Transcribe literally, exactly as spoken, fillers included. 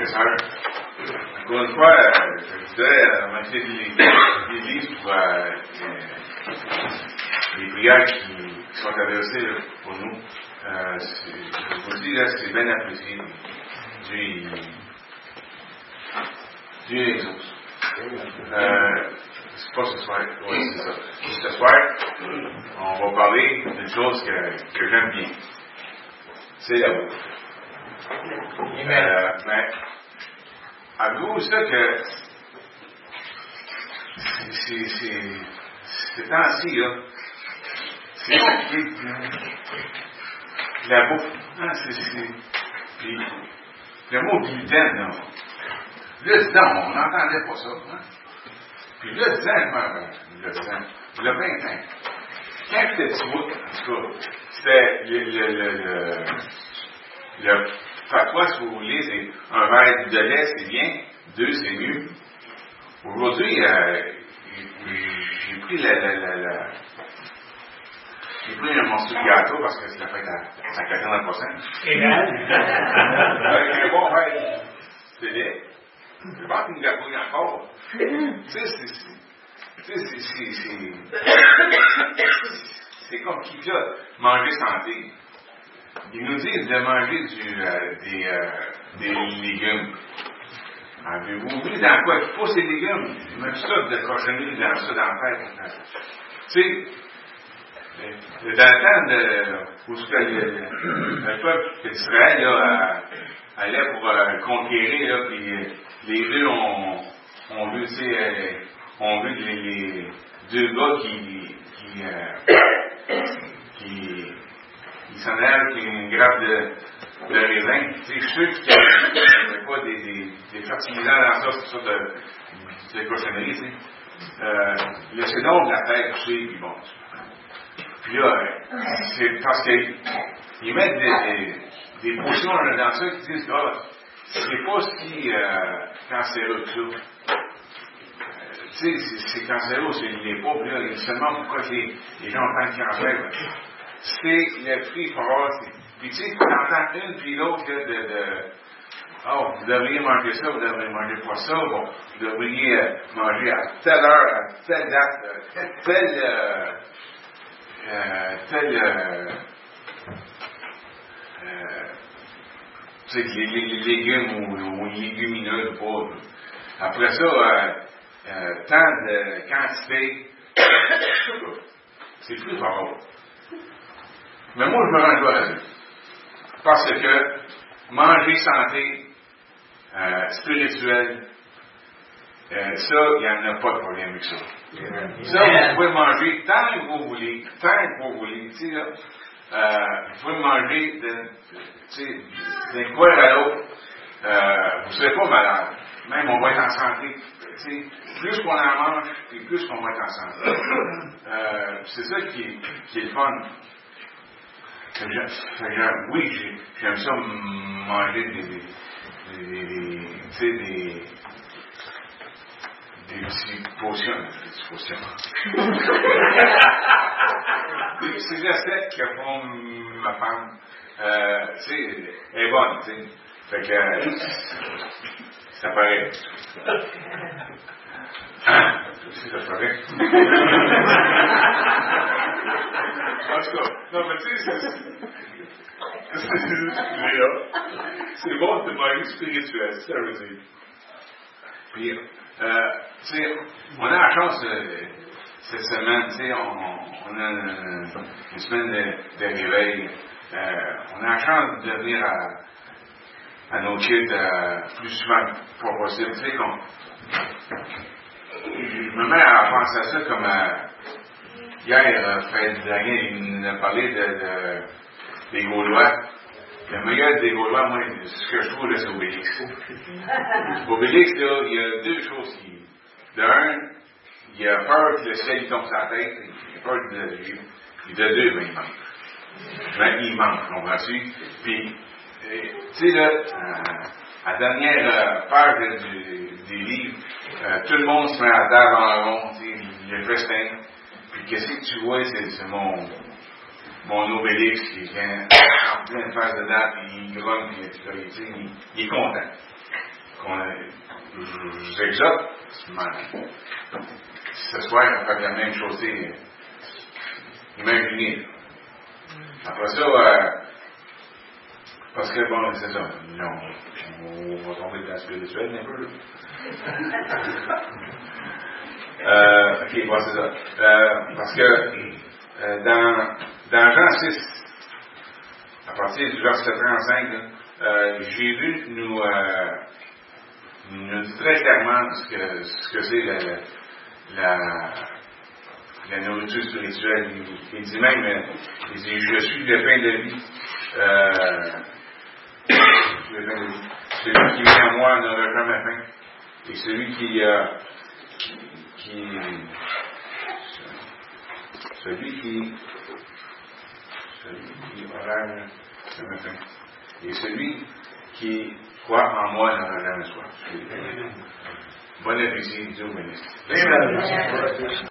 professeur. Encore une fois, euh, je disais, avant de faire les livres pour euh, les, les prières qui, qui sont adressées là, pour nous, euh, je vous dis, là, c'est bien apprécié. Dieu, il, Dieu exauce. Euh, c'est pas ce soir, oui, c'est ça. Ce soir, on va parler d'une chose que, que j'aime bien. C'est l'amour. Euh, mais, avez-vous ça que c'est, c'est, c'est temps-ci, là, c'est compliqué. La bouffe, hein, c'est, c'est, puis, le mot gluten, là, là, dedans, on n'entendait pas ça, hein. Puis là, dedans, le dedans, le vingt ans, quand j'étais petit bout, en tout cas, c'était le, le, le, le, le fatwa, si vous voulez, c'est un verre de lait, c'est bien, deux, c'est mieux. Aujourd'hui, euh, j'ai pris la, la, la, la j'ai pris un morceau de gâteau parce que c'est la fête à, à Catherine pour cent. Et là? J'ai un bon verre de lait. Je pense qu'il me gâtouille encore. Tu sais, c'est, c'est, c'est, c'est, c'est, c'est comme qui là, manger santé. Ils nous disent de manger du, euh, des, euh, des légumes. Avez-vous vu dans quoi il faut ces légumes? Même ça de cochonnerie dans ça dans la tête. Tu sais, dans le temps de, où ce que le, le peuple d'Israël là, allait pour euh, conquérir, là, puis les deux ont, ont vu, tu sais, ont vu les, les deux gars qui, qui, euh, qui, qui s'en allaient avec une grappe de, de raisin. Tu sais, je suis sûr qu'il n'y avait pas des, des, des fertilisants dans ça, c'est ça de, de cochonnerie, tu sais. Euh, laissez donc la tête coucher, puis bon. Puis là, c'est parce qu'ils mettent des, des, des potions dans ça qui disent, ah, c'est pas si euh, cancéreux que ça. Euh, tu sais, c'est, c'est cancéreux, c'est les pauvres, là, ils se demandent pourquoi les, les gens ont tant de cancer. Là. C'est le prix pour avoir. Puis tu sais, tu entends une puis l'autre là, de, de oh, vous devriez manger ça, vous devriez manger pas ça, bon, vous devriez euh, manger à telle heure, à telle date, euh, telle. Euh, Euh, tel euh, euh, tu sais, les, les, les légumes ou, ou les légumineuses ou pas. Après ça, euh, euh, tant de quantité, c'est plus fort. Mais moi, je me rends pas là-dessus. Parce que manger santé, euh, spirituel, Euh, ça, il n'y en a pas de problème avec ça. Yeah. Ça, vous pouvez manger tant que vous voulez, tant que vous voulez, tu sais, là, euh, vous pouvez manger d'un coin à l'autre, euh, vous ne serez pas malade. Même, on va être en santé. Tu sais, plus qu'on en mange, et plus qu'on va être en santé. Euh, c'est ça qui, qui est le fun. Fait que, fait que, oui, j'ai, j'aime ça manger des, des, des, des tu sais, des des petites potions, des petites potions. Des petits recettes que font ma femme. Euh, tu sais, elle est bonne, tu sais. Fait que, euh, ça paraît. Hein? Ça paraît. En tout cas, non, mais tu sais, c'est, c'est bon de manger spirituel, ça veut dire. Puis, Euh, tu sais, on a la chance euh, cette semaine, tu sais, on, on a une, une semaine de, de réveil. Euh, on a la chance de venir à, à nos kids euh, plus souvent que possible. Tu sais, qu'on, je me mets à penser à ça comme euh, hier, euh, Fred Daniel, il nous a parlé de, de, des Gaulois. Le meilleur des Gaulois, moi, ce que je trouve, là, c'est Obélix. Obélix, là, il y a deux choses qui. D'un, il a peur que le ciel il tombe sur la tête, il a peur de. Puis de deux, ben, il mange. Ben, il mange, comprends-tu? Puis, tu sais, là, euh, à la dernière euh, page du, des livres, euh, tout le monde se met à table en rond, tu sais, le festin. Puis, qu'est-ce que tu vois, c'est, c'est mon. Mon Obélix qui vient en pleine phase dedans, puis il grogne, puis il, il, il est content. je vous exhorte, ce soir, on fait la même chose. Imaginez. Après ça, euh, parce que bon, c'est ça. Non, on va tomber dans le spirituel un peu. euh, ok, bon, c'est ça. Euh, parce que euh, dans, dans Jean six, à partir du verset trente-cinq, là, euh, Jésus nous, euh, nous dit très clairement ce que, ce que c'est la, la, la nourriture spirituelle. Il, il dit même, il dit, je suis le pain de vie. Euh, le pain de vie. Celui qui vient à moi n'aura jamais faim. Et celui qui, euh, qui, celui qui, celui qui aura jamais faim. Et celui qui croit en moi n'aura jamais soif. Bon appétit, Dieu bénisse.